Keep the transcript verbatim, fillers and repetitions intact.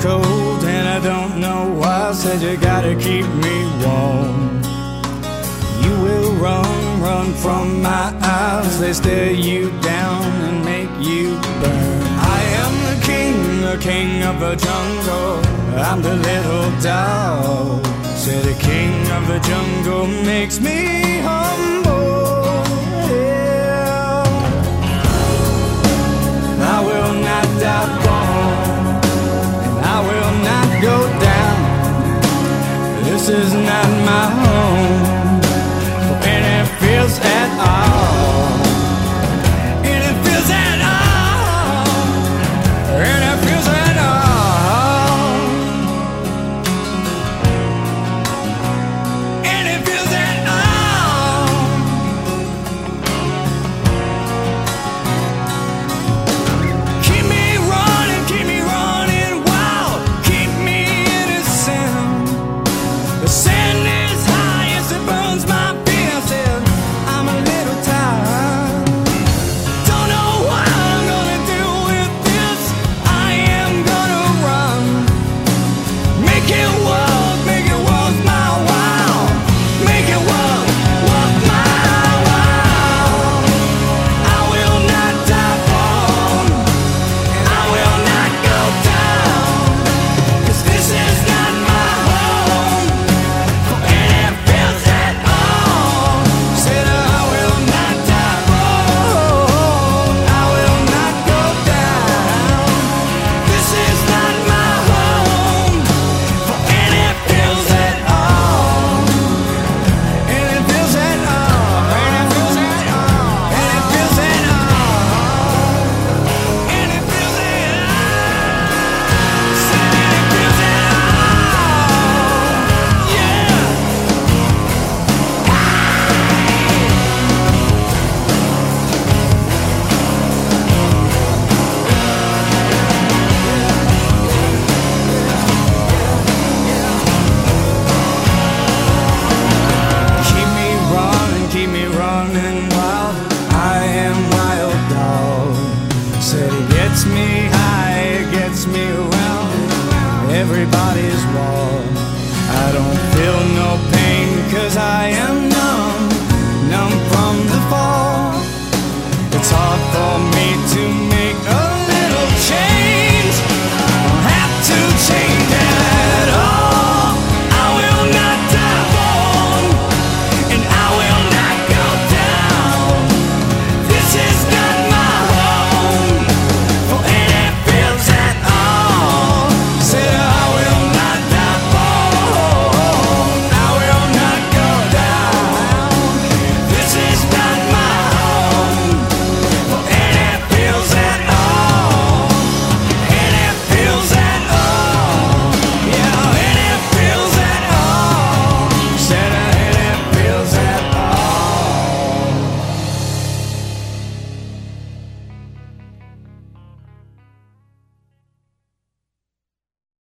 cold and I don't know why. Said you gotta keep me warm. You will run, run from my eyes. They stare you down and make you burn. I am the king, the king of the jungle. I'm the little dog. Say the king of the jungle makes me humble. Yeah. I will not die born, and I will not go down. This is not my home.